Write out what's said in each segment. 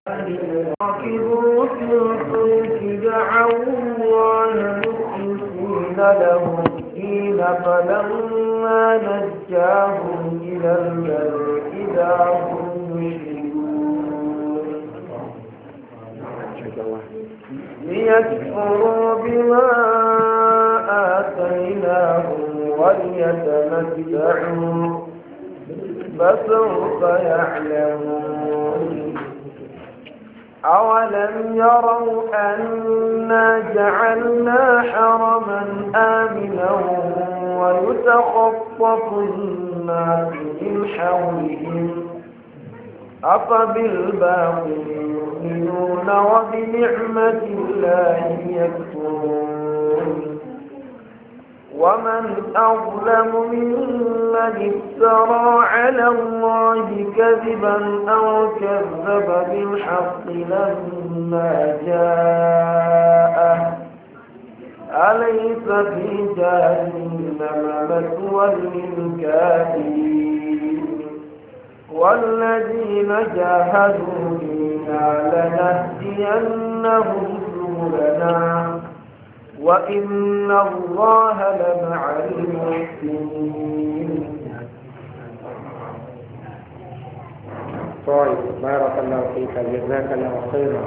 ركبوا في الفلك دعوا الله مخلصين له الدين فلما نجاهم إلى البر إذا هم يشركون ليكفروا بما آتيناهم وليتمتعوا فسوف يعلمون أولم يروا أنا جعلنا حرما آمنا ويتخطف الناس من حولهم أفبالباطل يؤمنون وبنعمة الله يكفرون ومن أظلم ممن افترى على الله كذبا أو كذب بالحق لما جاءه أليس في جهنم مثوى للكافرين والذين جاهدوا فينا لنهدينهم سبلنا وإن الله لمع المحسنين. طيب بارك الله فيك جزاك الله خيرا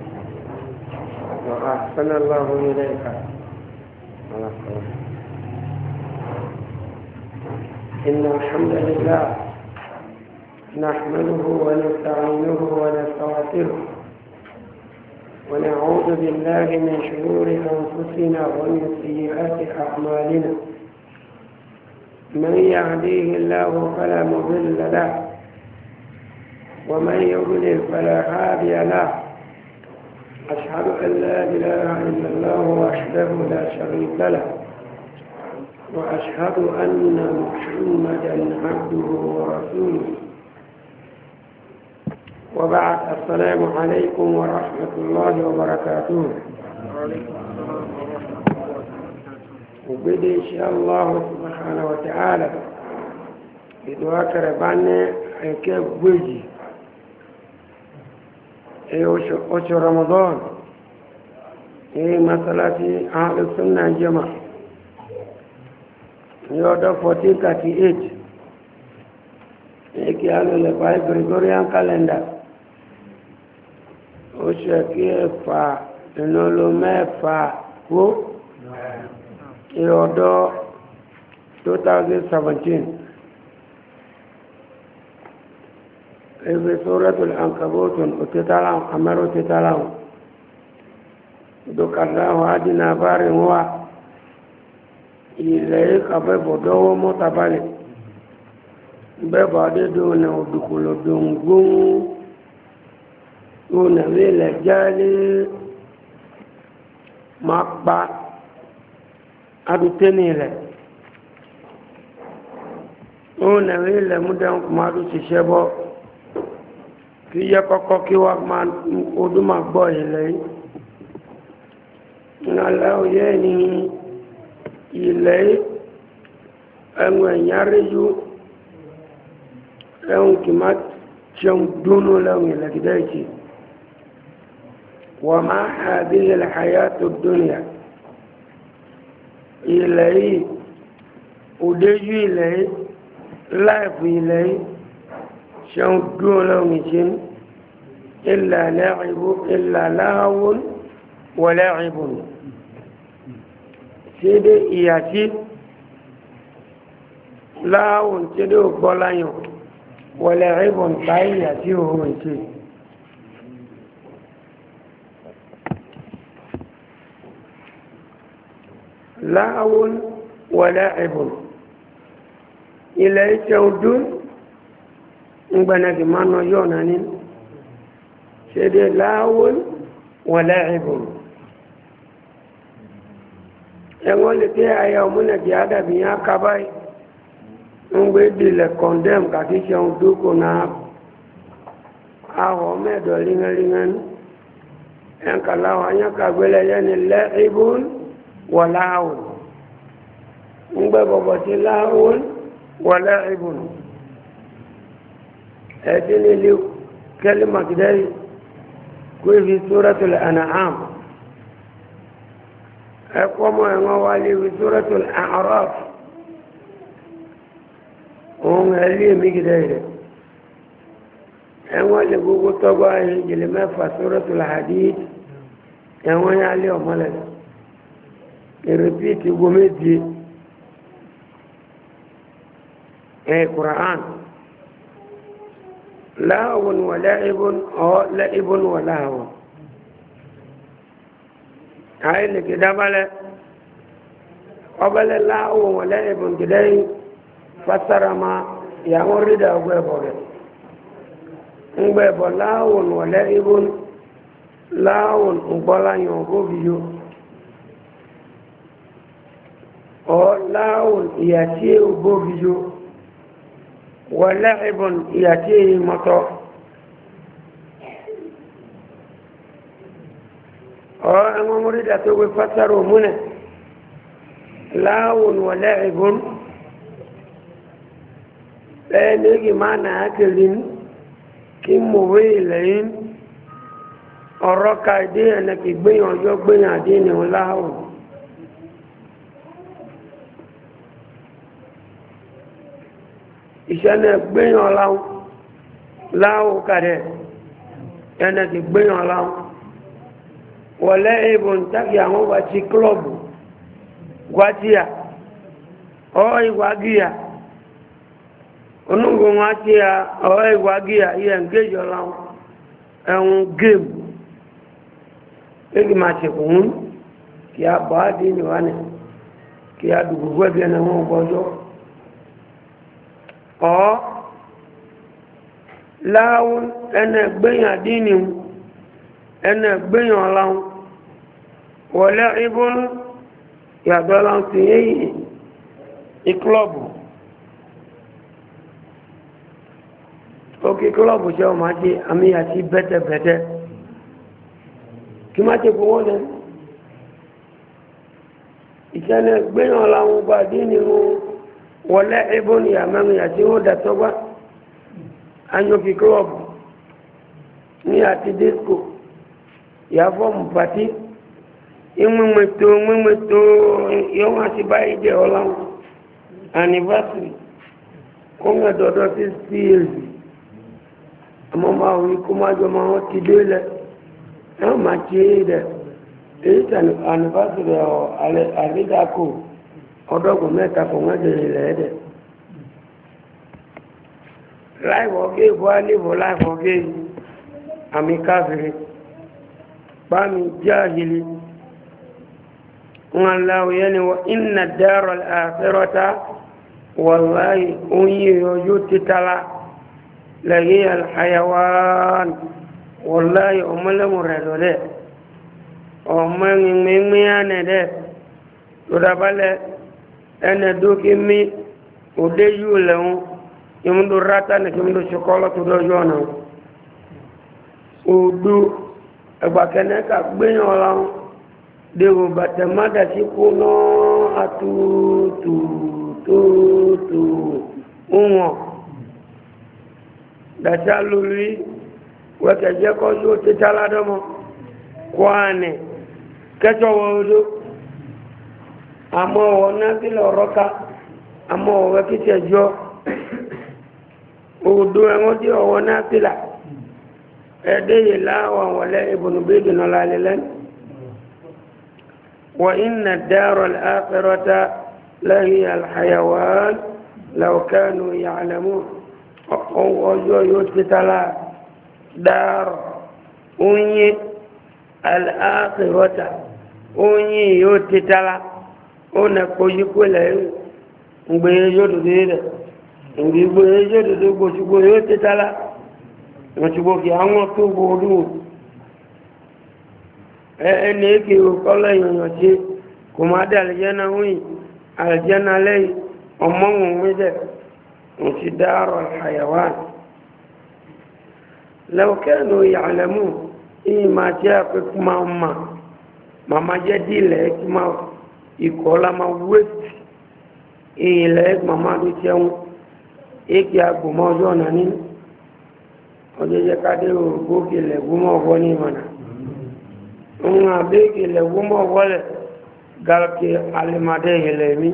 وأحسن الله إليك. إن الحمد لله نحمده ونستعينه ونستغفره ونعوذ بالله من شرور أنفسنا ومن سيئات أعمالنا من يهديه الله فلا مضل له ومن يضلل فلا هادي له أشهد أن لا إله إلا الله وحده لا شريك له وأشهد أن محمدا عبده ورسوله وبعد السلام عليكم ورحمة الله وبركاته. وبدي إن شاء الله سبحانه وتعالى بدعاء كربان كيف بيجي أشهر رمضان مسألة أهل السنة الجماعة يوضع 1438 كي قالوا لباي غريغوريان كالندر oṣù kẹfà ìnáwó mẹ́fà kó ìrọ̀dọ́ 2017 ibi suratul ankabutun òtítàláwò amẹ́rò òtítàláwò dókàdáwò adínà bárin wà ilẹ̀ ìkàfẹ́ bọ̀dọ́wọ́ mọ́tàbálẹ̀ bẹ́bà dédé ọ̀nà òdùkùlò dòǹgbòǹ ọ̀nà ilẹ̀ jálé máa pa adùtẹ́ni ilẹ̀ ọ̀nà ilẹ̀ múdẹ́n máa dùn ṣiṣẹ́ bọ́ kí yẹ kọ́kọ́ kí wá máa ọdún máa gbọ́ ilẹ̀ yìí nàlẹ́ òye ni ilẹ̀ ẹ̀wọ̀n ẹ̀yárí yìí ẹ̀hùn kì máa ṣeun dúnú lẹ́hùn ìlẹ̀gídẹ́ ìkì wà máa hàbí ìlẹ̀háyà tó dúnìyà ilẹ̀ yìí òdéjú ilẹ̀ yìí láìfù ilẹ̀ yìí ṣeun dúnú lẹ́hùn ìṣẹ́ ìlà láhàwún wọlé ìbùn ṣe dé ìyàtí láhàwún ṣe dé ògbọ́láyàn ولعب باي يتيه انتي لعب ولعب إلا يتودون نبنك مانو يونانين سيدي لعب ولعب يقول لك يا يومنا جادة بيا كباي ngbe dile condemn kaki seun duko na aho medo lingalingan en kala wanya ka gbele yani la'ibun wa la'un ngbe bobo ti la'un wa la'ibun ẹ̀dínlẹ̀ ilé kẹ́lìmà kìdẹ́rì كل في سورة الأنعام أقوم أنوالي في سورة الأعراف هم اللي مقداره أنوالي قوة طبعا جلما في سورة الحديد أنوالي عليهم ملك يربيت قمدي القرآن لهو ولعب أو لعب ولهو هاي اللي كده بلا قبل لهو ولعب كده فسر ما يمرد أبوه أبوه لهو ولعب لهو أبوه ينبوه أو لهو يأتي أبوه ولعب يأتيه مطر أما مريد أتوقع فتروا منه لاون ولعب لا نجي معنا أكلين كم مويلين أرقى دي أنك يبين ويوك بين عدين ولاون ìṣẹ́nà gbéyàn láwọ́ kàrẹ̀ ẹnà ti gbéyàn láwọ́ wọ̀lẹ́ ìbòn tàbí àwọn wà ti klọ́bù gwájíà ọ́ ìwàgíyà onúgbò wọn ti à ọ́ ìwàgíyà yẹ ǹgéjọ láwọ́ ẹ̀hùn géèmù ẹgbẹ̀ máa ti kùn kí a bọ́ á dín níwánẹ̀ kí a dùgbùgbù ẹgbẹ̀ ẹ̀nà wọn gbọ́jọ́ ọ́ láwọn ẹnà gbẹ̀yàn dínì ẹnà gbẹ̀yàn láwọn wọlé ibùn yàtọ̀ láwọn ti yé ìklọ́bù òkè klọ́bù ṣe ọmọ ajé àmì àti bẹ́tẹ̀bẹ́tẹ̀ kí má ti kú wọ́n lẹ́nu ìṣẹ́nà gbẹ̀yàn láwọn bá dínì wọn wọlé ibùn yàmẹ́rin àti wọ́n dàtọ́gbá anyofi club ní àti disco yàfọ́mù pàtí ìmúmẹ́tò yọ́n àti báyìí jẹ́ ọláwọ́ anniversary kọ́ngẹ̀ dọ́dọ́ 6 years àmọ́ máa wí kó máa jọ máa wọ́n ti délẹ̀ náà máa ti é dẹ̀ èyí tẹ̀ anniversary àrídàkò ọdọ́gbọ̀n mẹ́ta kò wọ́n jẹ́ ilẹ̀ ẹ̀dẹ̀ láìwọ̀ gé ìbọ́ alébọ̀ láìwọ̀ gé àmì káfìrí pàmì jáhìlì wọn láwọ̀ yẹ́ ni wọ́n iná dárọ̀ àfẹ́rọ́ta wọ̀láyì oyin yóò títàlá lẹ́yìn alhayawaan wọ̀láyì ọmọlẹ́mù rẹ̀ lọ́dẹ̀ ọmọ ẹ̀mẹ́mẹ́ ẹnẹ dókè mí òdé yíò lẹ́wọ́n ìmúdó rátà ní kí múdó ṣokọ́lọ́ tó dọ́jú ọ̀nà òdó ẹgbàkẹ́nẹ́kà gbéyàn ọláwọ́n dèrò bàtẹ̀ mádà sí kó náà àtútùtùtù wọn dàtà lórí wẹ́kẹ̀jẹ́ kọ́ yóò títà ládọ́mọ́ kwánẹ̀ kẹ́tọ̀wọ́ odó àmọ́ ọ̀wọ́ náà kí lọ rọ́ká àmọ́ ọ̀wọ́ kí tẹ̀ jọ òdó ẹ̀wọ́n tí ọ̀wọ́ náà kí là ẹ̀dẹ́ yìí láwọn wọlé ìbùnúbéèdì náà lálẹ́ lẹ́nu wọ́n iná dárọ̀ láfẹ́rọ́ta lẹ́yìn alhayawán lọ́kànú yàlẹ́mú ọjọ́ yóò ti tálá dárọ̀ oyin aláfẹ́rọ́ta oyin yóò ti tálá ó nà kpojú kó lẹ́yìn ńgbé yóò dòdó rẹ̀ ńgbé yóò dòdó gbòsùgbò yóò ti tálá gbòsùgbò kì àwọn tó gbòdú ẹni èkè kọ́lẹ̀ yọ̀nyọ̀ tí kò má dé àlìjẹ́nà wíìn àlìjẹ́nà lẹ́yìn ọmọ wọn wíjẹ́ wọ́n ti dárọ̀ àyàwán lẹ́wọ̀kẹ́nu ìyàlẹ́mú ìyìn máa jẹ́ àpẹkù máa ma màmá jẹ́ dílẹ̀ kí máa ìkọ́lá máa wéètì ìyìn lẹ́yìn màmá tó jẹun èkè agbòmọ́ ọjọ́ ọ̀nà nínú ọjọ́ jẹ́ ká dé ògbókè lẹ́gbọ́mọ́ ọgbọ́ ní ìmọ̀nà Unga beki le wumo wale galki alimade helemi.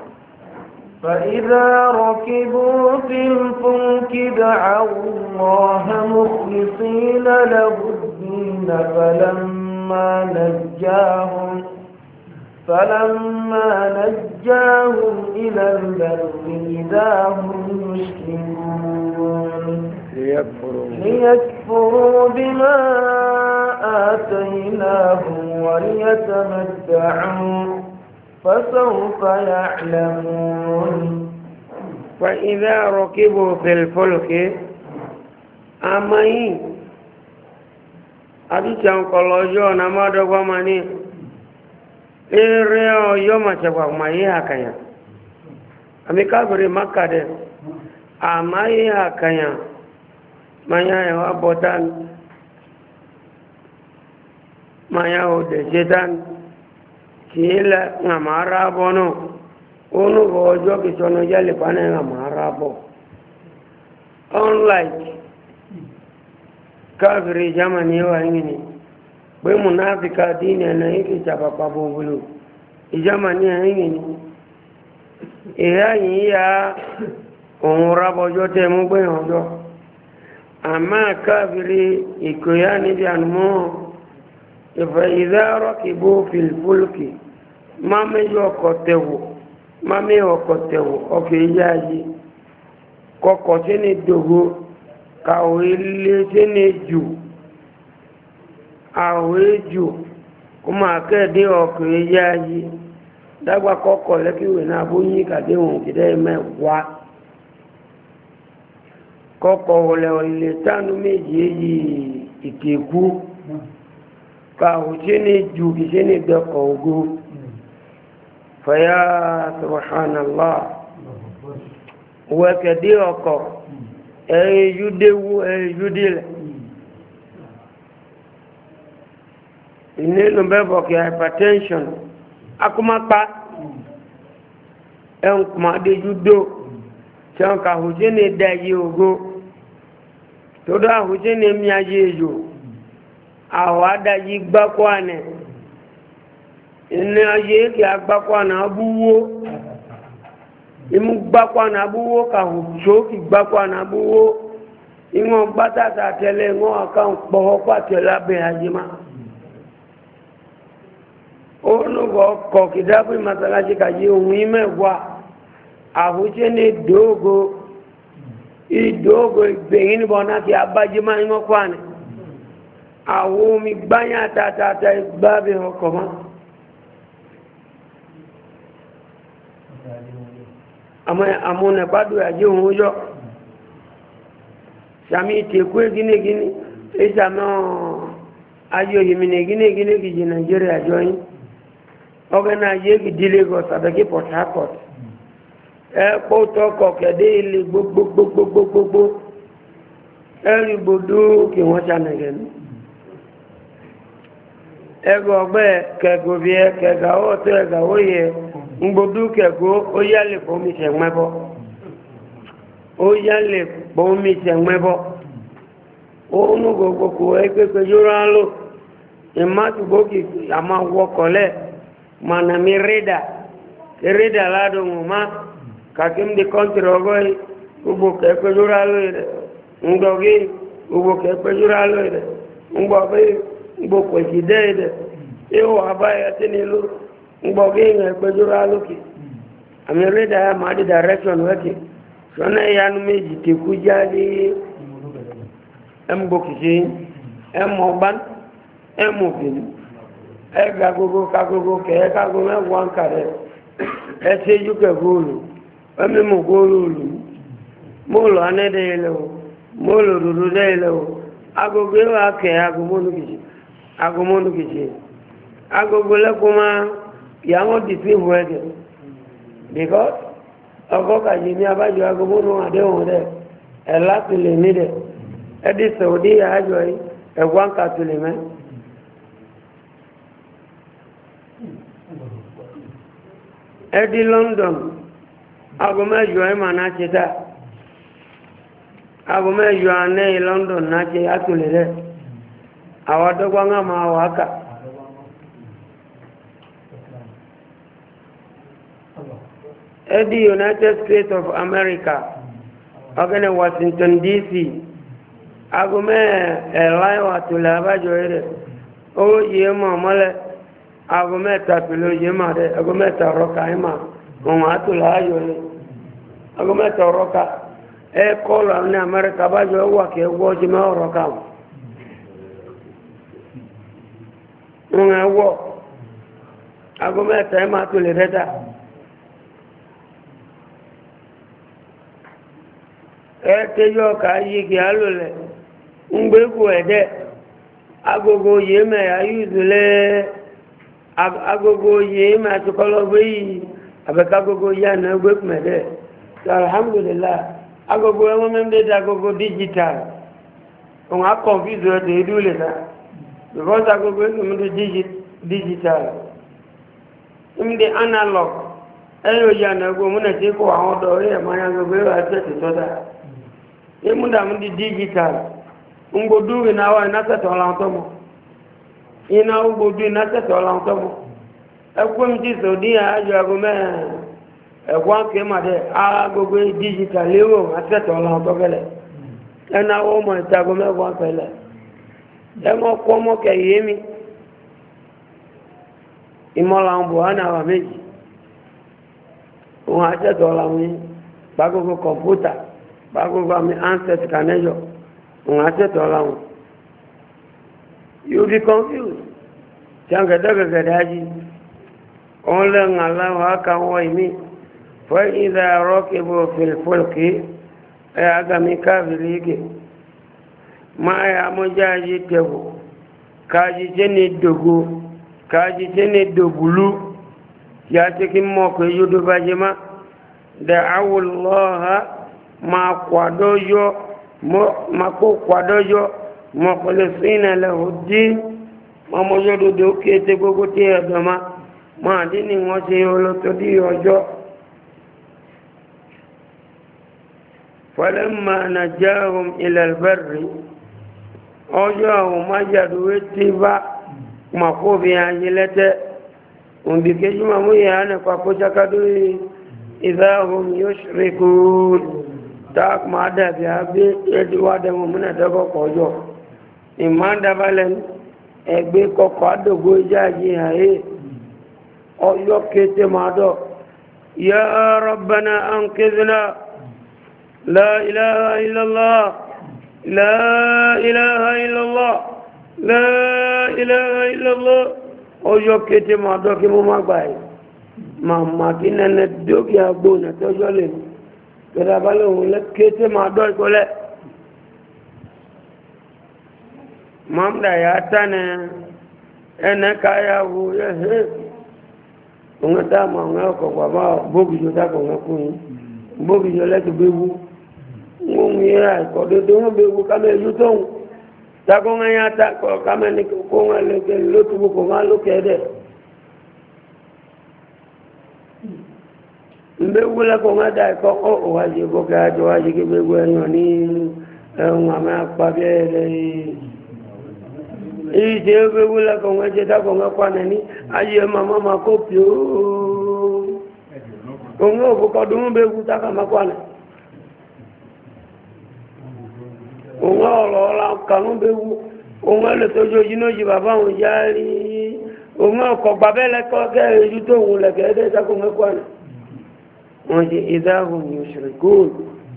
فإذا ركبوا في الفلك دعوا الله مخلصين له الدين فلما نجاهم إلى البر إذا هم يشركون ليكفروا بما آتيناهم وليتمتعوا فسوف يعلمون. فإذا ركبوا في الفلك أمين أبيتان كولوجو نمادو غماني إيريو يوم تبغى ما يهكيا أمي كابري مكة أما يهكيا ما يهوا بوتان ما يهوا دجدان kila ngamara bono onu gojo kisono jale pane ngamara bo unlike kafiri jamani wa ingini bwe munafika dini na hiki chapa pabulu jamani ingini ya onura bojo te mu gbe ojo ama kafiri ikoyani bi anmo فإذا ركبوا في الفلك ما يوكتوا أوكي جاجي كوكو سيني دوغو كاويلي سيني جو أويجو كما كدي أوكي جاجي دعوا كوكو لكي ونابوني كديهم كده موا كوكو ولا تانو ميجي إكيكو كاوشيني جوكيشيني دقوغو فيا سبحان الله وكديوكو يديل inenu bebo ki hypertension akuma pa en kuma de judo chan ka hujene dayi ogo to da hujene mi ajejo awada yi gbakwane ina ye ki agbakwana abuwo imu gbakwana abuwo ka hujo ki gbakwana abuwo ingo batata tele ngo akan poho kwa tela be hajima onu go ko kidabu masalaji ka yi umime wa ahuje ne dogo idogo beyin bona ki abajima ingo kwane àwọn omi gbáyà tàtàtà ìgbàbí ọkọ̀ máa àmọ́ nẹ̀pàdù àjí òun yọ́ sàmì ìtẹ̀kú gínégíní ìsàmì ayò ìmìnà gínégíní kìí nàìjíríà jọ yí ọgẹ́ náà yé kìí Lagos àbẹ̀kí Port Harcourt ẹ̀pọ̀ tọkọ̀ kẹ̀dé ilé gbogbogbogbogbogbo ẹ̀rì gbòdó kí wọ́n sànàgẹ̀nù ẹgbẹ́ ọgbẹ́ kẹgòbí ẹ kẹgàwó tó ẹgàwó yẹ ngbodú kẹgó ó yálè fómi tẹ̀gbẹ́bọ́ ó nú gbogbo kò ẹgbẹ́gbẹ́ yóò lò ìmátùgbókì àmà wọkọ̀lẹ̀ mànàmí rédà ládùn má kàkím di kọ́ntìrì ọgọ́ yìí gbogbo kẹgbẹ́ yóò lò rẹ̀ ngbọ̀gí gbogbo kẹgbẹ́ yóò lò rẹ̀ ngbọ̀gí gbogbo ìdẹ́ ìdẹ́ ihò àbáyẹ tí ní ló gbogbo ìyẹn pẹ̀jọ́rọ̀ alókè àmì rédà ya máa di direction wẹ́kì ṣọ́nà ìyanu méjì tí kú jáde ẹmgbòkìṣe ẹmọ̀gbán ẹmọ̀fìn ẹgbà gbogbo kagogo kẹ́ẹ̀ kágo mẹ́wàá ń kàrẹ ẹsẹ́ yúkẹ̀ góòlù ẹmẹ́mọ̀ góòlù mọ́ọ̀lù anẹ́dẹ́ ilẹ̀ o mọ́ọ̀lù òdòdó dẹ́ ilẹ̀ o agogo ẹwà kẹ́ agomonu kìí agogo lẹ́kùnmá yàwó dìtí ìwò ẹ̀dẹ̀ because ọkọ̀ kàjí ní abájọ agomonu àdéhùn rẹ̀ ẹ̀lá tùlẹ̀ ní rẹ̀ ẹ̀dí sọ̀dí àájọ ẹ̀wọ́n kà tùlẹ̀ mẹ́ ẹ̀dí London agomẹ́jọ ẹ̀mà náà ṣe dá agomẹ́jọ anẹ́ London náà ṣe àtùlẹ̀ rẹ̀ àwọn adọ́gbọ́n máa wà kà the United States of America, again Washington DC, agume elaiwa tulaba joere, o yema mole, agume tapilo yema de, agume taroka ima, atula joere, agume taroka, kola ni America ba jo wa ke wo jime oroka. Wo agume tema tulireta. Tejo ka yi ki alole ngbe ku ede agogo ye me ayuzule agogo ye ma to kolo gbe abeka agogo ya na gbe mede so alhamdulillah agogo e mo memde da agogo digital on a confuse de dule na because agogo e mo digital imde analog eyo ya na go mo na ti ko awon do re ma ya agogo e ate to da imunda mundi digital ngodu na wa na ta to la tomo ina ugodu na ta to la tomo ekwem ti so di ajo agume ekwa ke ma de agogo digital lewo ate to la to gele ena wo mo ta go me wa pele e mo ko mo ke yemi imola mbo ana wa meji o ate to la mi bagogo computer bagogo ami ancestors kanejo ngate to lawo you be confused janga daga gadaji onle ngala wa kan wa imi fa idha rakibu fil fulki aga mi kafirike ma ya mojaji tebu kaji jeni dogo kaji jeni dogulu ya tekin mo ko yudu bajima da'u Allah ma kwadoyo ma ko kwadoyo mukhlisina lahu din ma mo yodo do kete gogo te adama ma dini won se olo to di ojo falamma najahum ila albarri ojo ma jadu wetiba ma ko bi anjilete undi kejuma mu yana kwa ko chakadu idahum yushrikun tak mada biabe edwa de mo na dago kojo imanda balen egbe koko adogo jaji hae oyo kete mado ya rabbana anqidhna la ilaha illa allah la ilaha illa allah la ilaha illa allah oyo kete mado ki mo magbai mama kinene dogi agbona tojo le kera bale ohun le kete ma do ikole mamda ya tane ene kaya wu ye he ngata ma ngako kwa ba bogi jo ta ko ngakun bogi jo le to bewu ngun ya ko do do bewu ka me yuton ta ko ngaya ta ko ka me ni ko ngale ke lo tu ko ngalo kede mbewu la ko ngada ko o waji bo ga jo waji ke bewu enyo ni ngama pa bele je bewu la ko ngaje ta ko ngakwa nani aye mama ma ko pio ko ngo bo ko dum bewu ta ka makwana o ngo lo la ka no bewu o ngo le to jo jino ji baba o jari o ngo ko babele ko ke ju to un le ke de ta ko ngakwana إذا هم يشركون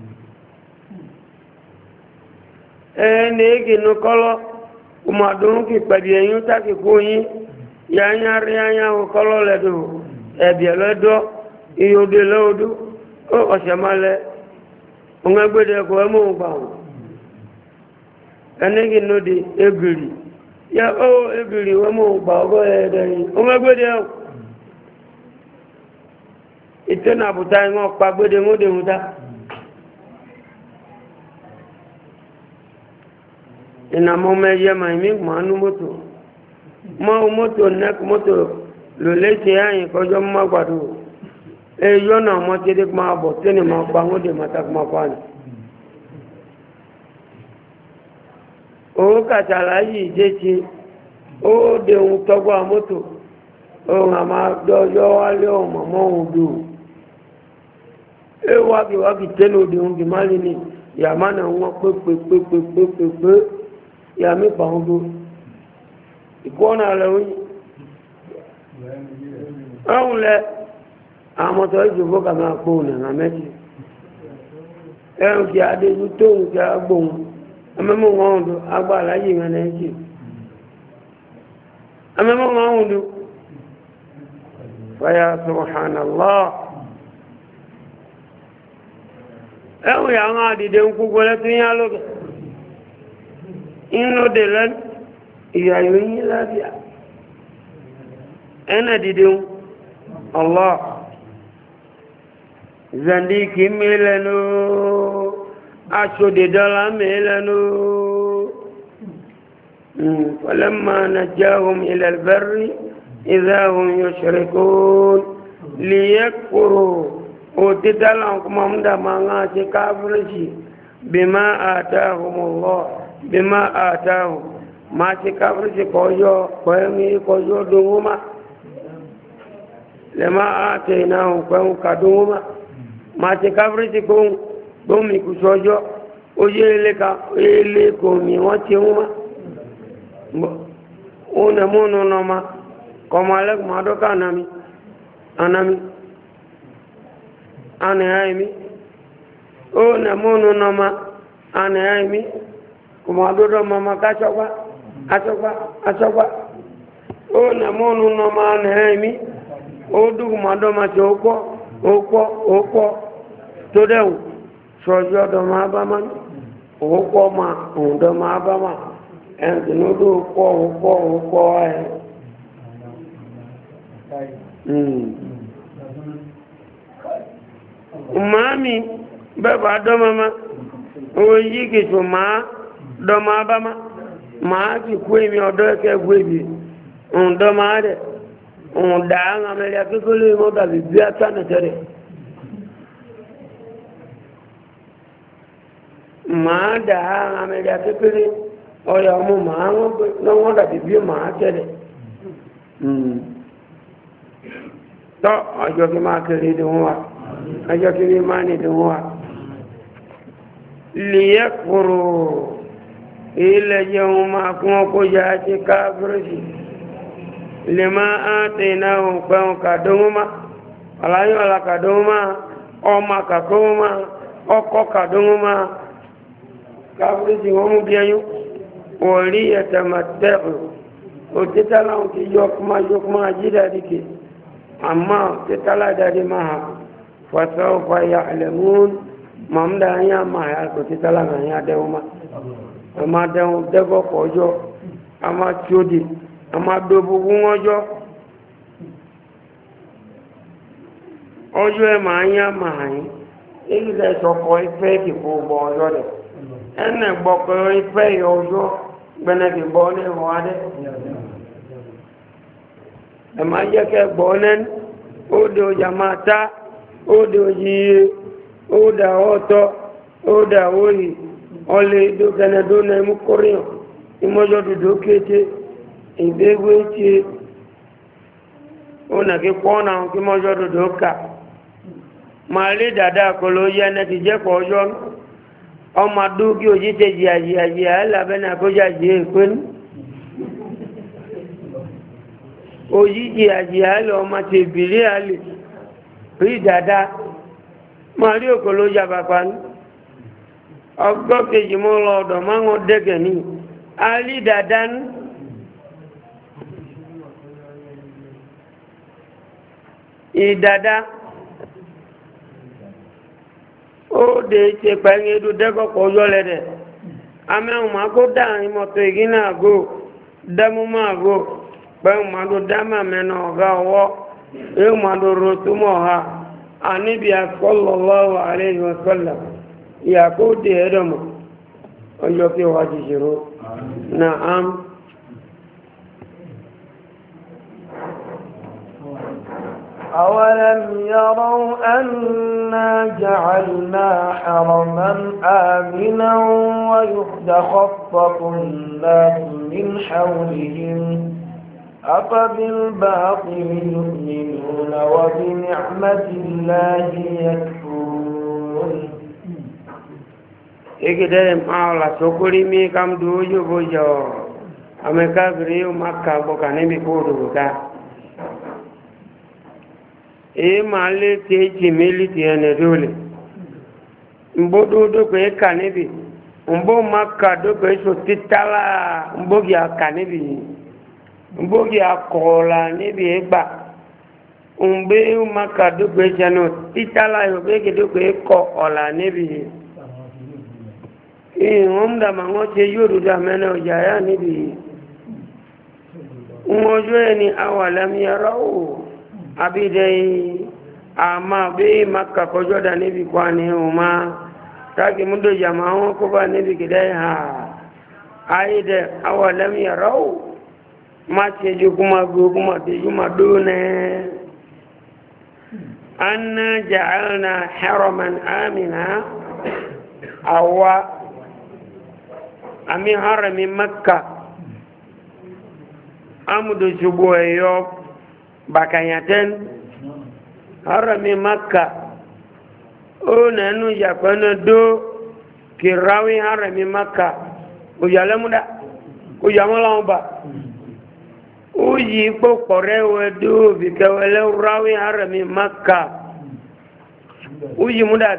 ẹni nukọlọ umadun ki pẹ̀lú ẹ̀yún tàbí kóyín yányárí yányáwó kọlọ lẹ́dọ̀ ẹ̀bẹ̀ lẹ́dọ̀ ìyóde lọ́dọ̀ ọ̀ṣẹ̀málẹ̀ ọ̀gbẹ̀gbẹ̀dẹ̀ ẹ̀kọ́ ẹmọ́ ọgbà wọn ẹni nùdí egiri yẹ ó egiri ẹmọ́ ọgbà ọgọ́ ẹ̀ẹ́dẹ̀yìn ọ̀gbẹ̀gbẹ̀dẹ̀ ẹ̀kọ́ ìtẹ́nà àbúta ìwọ̀n pa gbédé múdé múta ìnàmọ́ mẹ́yẹ ma ìmí mọ́nú mọ́tò mọ́ mọ́tò nẹ́kù mọ́tò lò léṣe àyìn kọjọ́ mọ́ gbàdó èyọ́ náà mọ́ tí dé máa bọ̀ tẹ́nì máa pa múdé mọ́ta kọmọ́ pàánì owó kàtàlá yìí jẹ́ ti ó dé ohun tọ́gbà mọ́tò ohun àmà dọ́jọ́ wálé ọmọ mọ́ ohun dùn e wagi teno de ungi mali ni ya mana won pe ya mi pa ondo ikona le wi awle amoto ijubo kama ko na meji ẹ̀rùn kí adéjú tó ń kí agbóhun amẹ́mọ́ wọn ọdún agbá aláyé ìrìn ẹ̀jì amẹ́mọ́ wọn ọdún fàyà subhanallah ẹ̀rùn yà wọn àdìdẹ ń kú gbọ́lẹ́ tó yá lókè inú dè lẹ́nu ìyàyò yín lábíà ẹ̀nà dìde ń allah zandiki milenu ashode dala milenu falamma najahum ila albarri idha hum yushrikun liyakfuru utidala kuma mda manga chikafrishi bima atahumullah bima atahum ma chikafrishi koyo dunguma lema atainahum kwa kaduma mate kabriti ko domi kusojo oye ele ko mi won ti uma ona mono noma komalek madoka anami ane aimi ona mono noma ane aimi kumadodo mama kachokwa ona mono noma ane aimi odu madoma choko oko tó dẹ̀wù sọ́jú ọdọ̀ máa bá máa òkọ́ ma òǹdọ̀ máa bá máa ẹ̀ǹtìnúdó òkọ́ ẹ̀ màámi bẹ́bà dọ́mọ́má owó yí kìtò máa dọ́mọ́ bá máa kì kú èmì ọdọ́ ẹ̀kẹ́ gbébì òǹdọ̀ máa dẹ̀ òǹdà àwọn amẹ́lẹ́ akẹ́kọ̀ọ́ lè mọ́ dàbí bí átánẹ̀tẹ̀rẹ̀ máa dà á amẹ́ríà kékeré ọ̀yà ọmọ máa wọ́n dàbí bí máa tẹ́lẹ̀ tọ́ ọjọ́ kí máa kéré dùn wá ọjọ́ kí máa ní dùn wá lìyẹ́ kúrò ilẹ̀ jẹun máa kún ọkọ̀ yá ti káfírísì lè máa á tẹ̀ náà pẹ̀hùn kàdùnmá aláyọ̀lá kàdùnmá ọmọ kàdùnmá ọkọ̀ kàdùnmá káfírísì wọn mú bí ẹyún wọ̀rí ẹ̀tẹ̀mọ̀tẹ́rù òtítàlá wọn ti yọkùnmá jídàdìkì àmá òtítàlá dàdí máa ha fọ́sọ́fọ́ ya ẹlẹ́mún mọ̀mdá yá máa ya òtítàlá náà yá dẹ́wọ́n má àmá dẹ́wọ́n dẹ́gọ́ kọjọ́ àmá tíódì àmá dóbogún ọjọ́ ẹ̀ máa yá máa yín èyí rẹ̀ sọ̀kọ̀ ìfẹ́ kìkó gbọ́ ọjọ́ rẹ̀ ẹnẹ gbọ́kọ̀ ìfẹ́ ọjọ́ gbẹ́nẹ̀kì bọ́ ní ìwọ̀n adẹ́ ẹ máa jẹ́ kẹ́ gbọ́ nẹ́nu ó dé ọjà máa tá ó dé òyìí ó dà ọ́tọ́ ó dà òyì ọlẹ́ ìdókẹ́nẹ́dó náà mú kórìyàn ìmọ́jọ́ dúdú kété ìgbégbé tí ó nà kí pọ́nà kí mọ́jọ́ dúdú ká máa lé dàda kọlọ yẹ ẹnẹ ti jẹ́ pọ̀ ọjọ́ ọmọ dúkì òjì tẹ jìyàjìyà ẹlàbẹ́nà àkójá jẹ́ èkó ní òjì jìyàjìyà ẹlẹ́ ọmọ ti bìrí àlè rí dàda máa rí òkòló jàbàpá ní ọgbọ́ kejì mọ́ lọ ọ̀dọ̀ máa ń dẹ́gẹ̀ ní alí dàda ní ìdàda ó de ṣe pẹ̀lú edu dẹ́kọ̀kọ̀ ọjọ́ lẹ́dẹ̀ amẹ́hùn máa kó dáhùn mọ́tò ìgínà àgó dẹ́mú máa gó pẹ̀lú máa tó dámà mẹ́nà ọ̀gá ọwọ́ èyí máa tó ro túmọ̀ ha àníbi sallallahu alayhi wa sallam ìyàkó dé ẹ̀dọ̀mọ̀ ọjọ́ kí wàá ti ṣòro náà أولم يروا أنا جعلنا حرما آمنا ويتخطف الناس من حولهم أفبالباطل يؤمنون وبنعمة الله يكفرون ikide maula sokuri mi kam duju bojo ameka griu makka boka ne mi kodu ka e male te jimeli tiene dole mbodo do ko e kanebi mbo makka do ko so titala mbogi akanebi mbogi akola nebi egba umbe makka do ko jano titala yo be ke do ko e ko ola nebi e ngomda mangoche yoru da mena ojaya nebi umojo ni awalam yarau abidai ama be makka ko joda nebi kwani uma taki mundo jamaa ko ba nebi kidai ha aide awalam yarau ma ce jukuma guguma de juma done anna ja'alna haraman amina awa ami harami makka amudu subuyo bakanyaten harami makka o nanu japana do kirawi harami makka ujalamuda ujamala uji pokore wedu bikawele rawi harami makka uji muda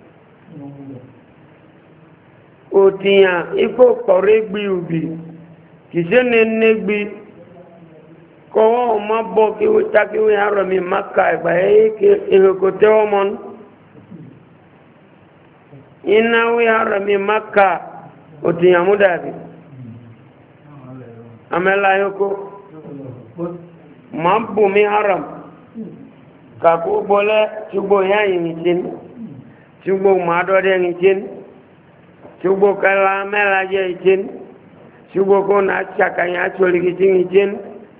otiya ipo kore gbi ubi kisene negbi ko ma bo ki utaki wi harami makka ba ke ko tewon inna wi harami makka otiya mudabi amela yoko mambu mi haram ka ko bole tubo yayi tin tubo ma do de tin tubo kala mela je tin tubo ko na chaka ya choli tin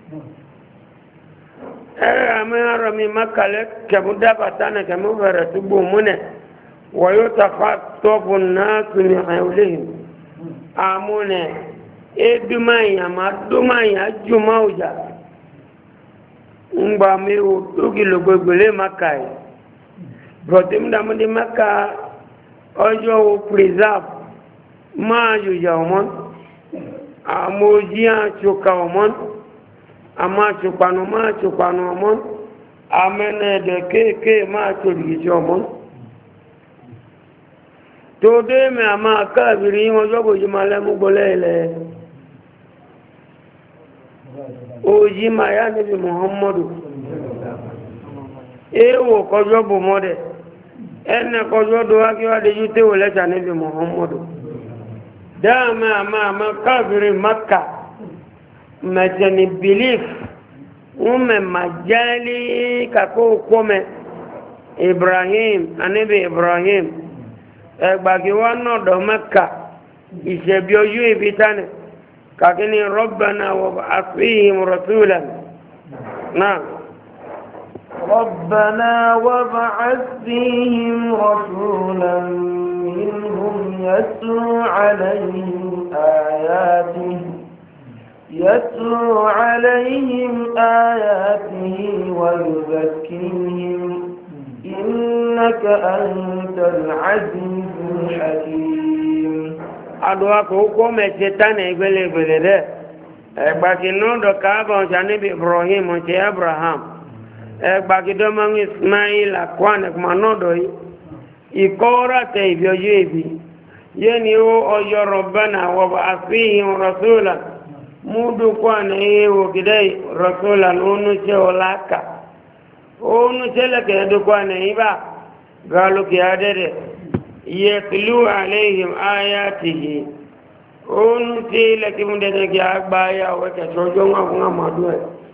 harami makale kemuda batana kemuvera tubo mune ويتخطف الناس من حولهم آمونه إدمايا مدمايا جموجا مباميو توكي لغوغولي مكاي بروتيم دامدي مكا أجو preserve ما يجاومون أموجيا شوكاومون أما شوكانو ما شوكانومون أمنه دكي ما توليجومون tó dé mẹ́ àmà káàbìrì wọn jọ́bò yí ma lẹ́mú gbọ́lẹ̀ ilẹ̀ òyí ma yá níbi muhammadu èèwò kọjọ́ bò mọ́dẹ̀ ẹnẹ kọjọ́ dó wá kí wá dé yú téwò lẹ́sà níbi muhammadu dáàmẹ́ àmà káàbìrì maka mẹ́tẹ̀ni belief wọ́n mẹ́ màjálí kàkó kọ́mẹ́ ibrahim aníbi ibrahim ẹgbàgì wọn náà dọ̀ mẹ́ka ìṣẹ̀bí ojú ibi tánì kàkíní rọ́bàná wọ àfihìm rọ̀túlẹ̀ náà. ربنا وابعث فيهم رسولا منهم يتلو عليهم آياته ويزكيهم إنك أنت العزيز الحكيم أدوى كوكو مجتان إبلي بلده أكباكي نودو كابا وشانيب إبراهيم وشي أبراهام أكباكي دومان إسماعيل أكوانك منودو إكورا تيبيو جيبي ينيو أجو ربنا وبعثيهم رسولا مودو كوان إيو كدي رسولا ونوشي ولاكا onu seleke edukwane iba galu ki adede yatlu alaihim ayatihi onu seleke mundede ki agbaya weke sojo nga madwe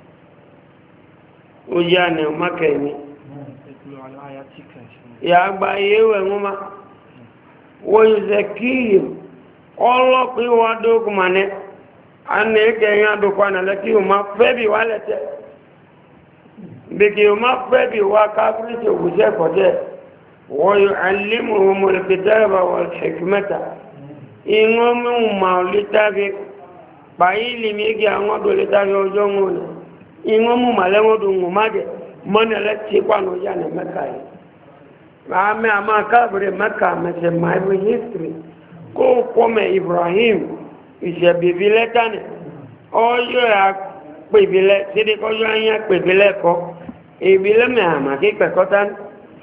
ujane makeni ya agbaye we nguma wo zakiyim ollo ki wado kumane ane ke ya dukwana laki ma febi walete biki ma febi wa kafirci guje kote wa yu'allimuhum alkitaba wal hikmata ingomu maulitabi bayili migi angodo litabi ojongona ingomu malengo dungu made monele ti kwano jane mekai ame ama kabri maka mese my history ko kome Ibrahim ise bibile tani oyo ya pebile sede ko yo anya pebile ko ibile me ama ki pe ko tan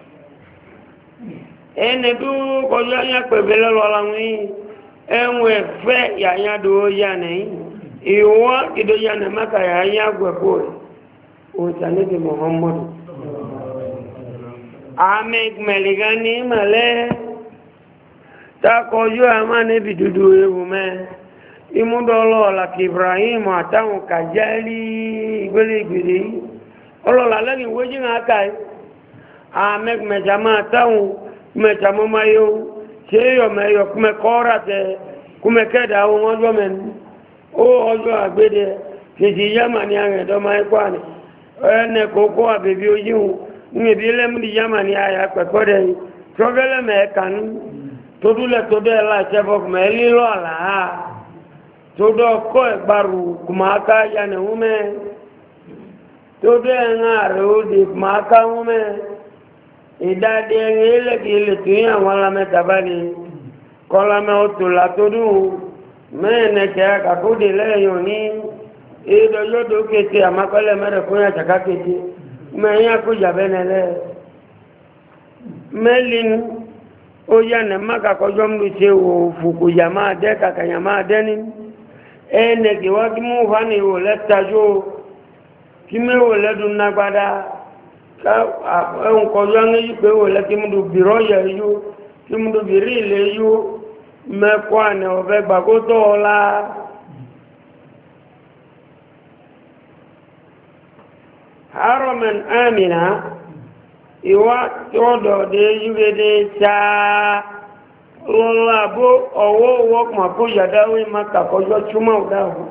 ene du ko yo anya pebile lo lawin enwe fe ya nya do ya nei iwo kido ya na maka ya anya gwe ko o tani bi Muhammad Ahmed Meligani male tako yo amane bidudu ewu me imudolo la ki Ibrahim ataun kajali gbelegbele olola leni woji na kai Ahmed mejama ataun mejama mayo seyo meyo kume korate kume keda ojo men o ojo agbede ti yamani an do mai kwani ene koko abebi ojihu ngebi le mudi jamani aya pekode togele me kan todule todela chebok me lilo ala todo ko baru kumaka yane ume tode ngaro di maka ume idade ngele kile tuya wala me tabani kola me otula todu mene kya kakudi le yoni edo yodo kete amakole mere kunya chakakete mẹ́yìn akójà bẹ́nẹ̀lẹ́ mẹ́lìn ó yà nẹ̀ má kàkọjọ́ mú ṣe wò fòkòjà máa dẹ́ kàkàyà máa dẹ́ni ẹnẹ̀kì wá kí mú wá ní ìwò lẹ́tajó kí mẹ́wò lẹ́dùn nágbádá ẹ̀hùn kọjọ́ ní yí pé wò lẹ́ kí mú dù bìrọ̀ yẹ yó kí mú dù bìrí ilẹ̀ yó mẹ́kọ́ ànẹ̀ ọ̀fẹ́ gbàkótó ọlá haraman amina iwa todo de yugede cha lolabo owo wo ma ko yadawe maka ko jo chuma udahu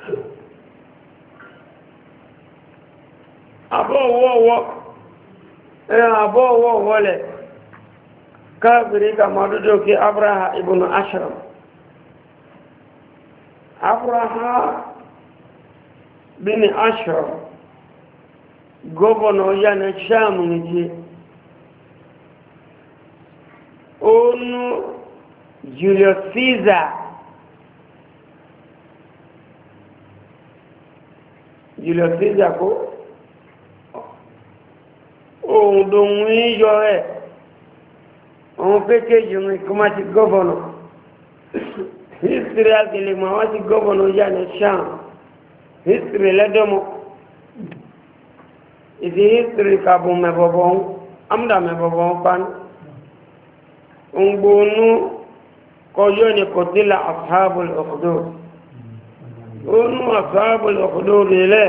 abo wo wole kafiri kama dodo ki Abraha ibn Ashram Abraha bin Ashram gọ́bọ̀nà ya na ṣáàmù ní jí onu Julius Caesar kó ohun dòun yíyọ ẹ̀ ohun pékéjì rìn kó má ti gọ́bọ̀nà history agẹlẹ̀ ma wá ti gọ́bọ̀nà ya na ṣáàmù history lẹ́dọ́mọ́ ìdí history kàbù mẹ́bọ̀bọ̀n amúdà mẹ́bọ̀bọ̀n pan ngbónú kọjọ́ ní kòtílà ashabul ukhdud onú ashabul ukhdud rẹ̀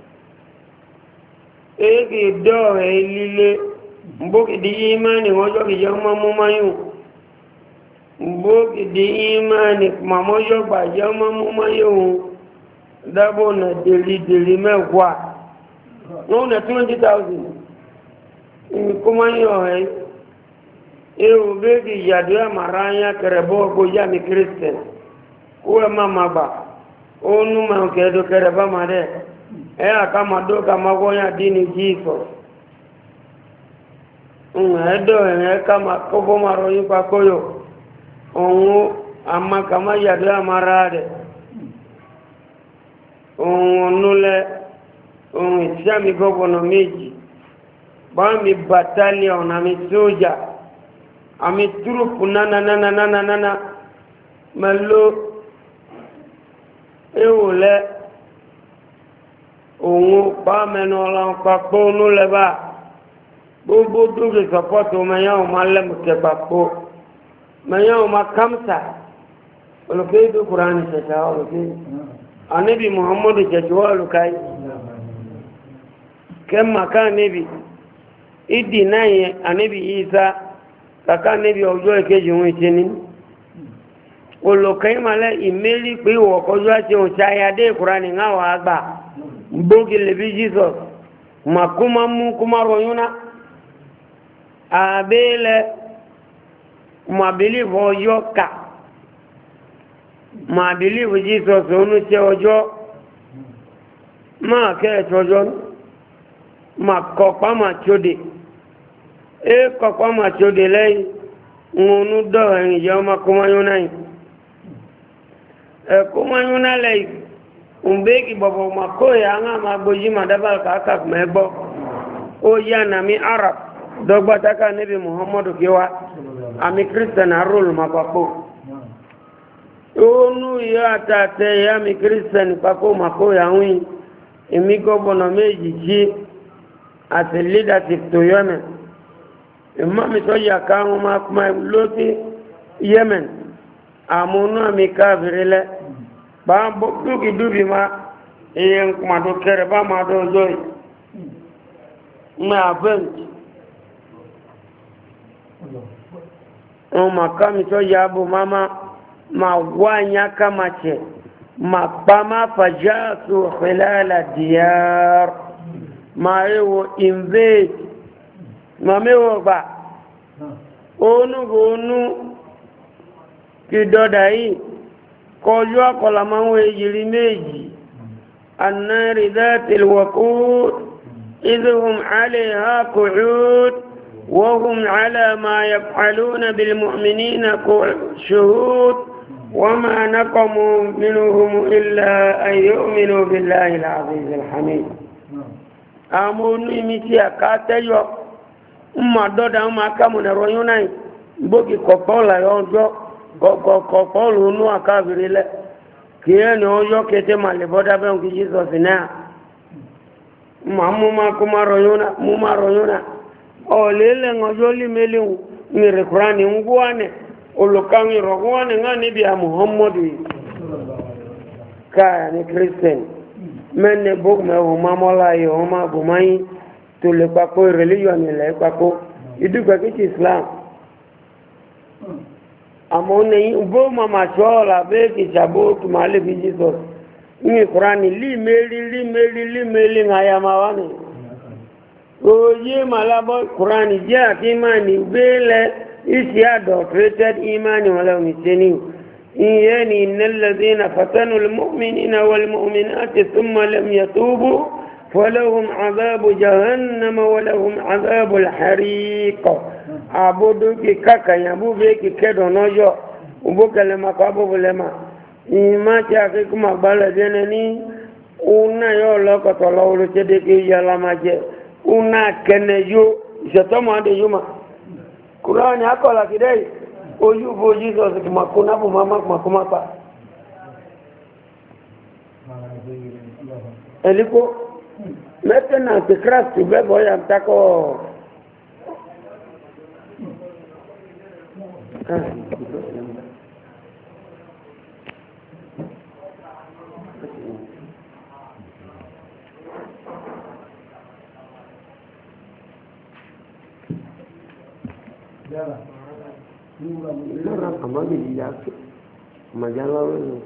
èkì dọ́ọ̀rẹ̀ lílé mbókìdí ìmáni wọ́jọ́ kìjọ mọ́mú mayún mbókìdí ìmáni mọ́mọ́jọ́ gbàjọ́ mọ́mú mayún dábò nà dèlì mẹ́wàá wọ́n na 20,000 ìkúmọ̀ yíò ẹ̀ ẹ̀rù bẹ́ẹ̀kì ìyàdó àmàrà ányá kẹrẹ̀bọ́ ọgbójá ní kírísítẹ̀n kó ẹ máa ma bà ó nú ma ń kẹ́ẹ̀dọ́ kẹrẹ̀bá ma dẹ̀ ẹ àkàmàdó kàmàgbọ́nyà dí ní jíìsọ̀ ẹ̀ẹ́dọ̀ ẹ̀rẹ́ kàmà kọ́bọ́ ma rọ yípa kóyò òun àmàkàmà ìyàdó àmàrà rẹ̀ òun núlẹ̀ ohun ìsíàmì gọ́gọ́nà méjì bá mi battalion àmì sójà àmì túrùpù nánà mẹ́lò ewòlẹ́ ohun bá mẹ́nu ọlọ́run papọ̀ onúlẹ́bà gbogbo dúkì sọpọ́tù mẹ́yàn ọmọ alẹ́mùkẹ́ papọ̀ mẹ́yàn ọmọ kamsa olùkẹ́ ìdókùnrin àni ṣẹ̀ṣẹ̀ olùkẹ́ àníbi Muhammadu ṣẹ̀ṣẹ̀ olùkẹ́ kemma ka nebi idi naye anebi Isa kaka nebi ojo ekeji won cheni olokai male imeli pe wo kojo ati o chaya de Qur'ani ngawa agba mbogi lebi Jesus makuma mu kuma royuna abele ma believe ojo ka ma believe Jesus onu che ojo ma ke ojo ma kọ̀pá ma tíódé e kokwa ma chode lei ngunu do en yoma kuma yunai e kuma yuna lei umbeki babo makoya nga maboji madabal kaka mebo o yana mi arab dogba taka nabi muhammadu kiwa ami christian arul mapapo onu ya tate ya mi christian pako makoya wi emi gobono meji ji as a leadership to yemen imam to ya kan ma kuma loti yemen amunu ami kafirile ba duki dubi ma eyen kuma do kere ba ma do joy ma ben o makami to yabo mama ma wanya kama che ma pama fajatu khilala diyar ma ewo invade ma mewo ba onu kidodai kojú akọ̀lá máa ń wé yìí méjì annári dátil wakúd idhum alayha qu'ud wahum ala ma yaf'aluna bil mu'minina shuhud wama naqamu minhum illa an yu'minu billahi al-aziz al-hamid amonu imiti akateyo umma doda umma kamuna royunai bogi kopola yojo kọ̀kọ̀kọ̀kọ̀lù inú àkáàbìrí lẹ́ kí ẹni ọjọ́ kété ma lè bọ́dá bẹ́ẹ̀ kí jesus náà ma mú ma kó ma rọ̀yúnà ọ̀lẹ́lẹ̀ ọjọ́ límẹ́lẹ̀ mìírìkúrá ní ń gbọ́nẹ̀ olùkàwé ìrọ̀gbọ́nẹ̀ ńlá níbi à muhammadu káà ní christian mẹ́ni bókùnmẹ́wò mámọ́lá yìí wọ́n máa bù máyí tó lè papọ̀ religion ilẹ̀ papọ̀ ìdúgbà kí islam àmọ́ ní bó mama ṣọ́ọ̀lá bẹ́ẹ̀ kì ṣàbó tùmọ̀ lè fi jesus ní ìkùránì límẹ́lì àyàmáwá ni oyé màlábọ́ ìkùránì jẹ́ àti ìmáni gbélẹ̀ ìṣẹ́ adulterated ìmáni wọn lẹ́wọ̀n ìṣẹ́ni ìyẹ́ ni ìnẹ́lẹ́dẹ́ na fatanu lmọ́mìnà wàlmọ́mìnà àti túnmọ̀ lẹ́mìyàtóbó fọlẹ́hùn àzábò jahannama wọlẹ́hùn àzábò lẹ́hàríkọ̀ abodo ki kaka yabu be ki kedo nojo ubokele makabo bulema ima cha ke kuma bala dene ni una yo loko to lawlo chede ki yala maje una kenejo jetomo ade yuma Qur'an akola kidai oyu bo Jesus kuma kuna bu mama kuma pa eliko metena te craft be boya mtako Lara kama bili yake majala wewe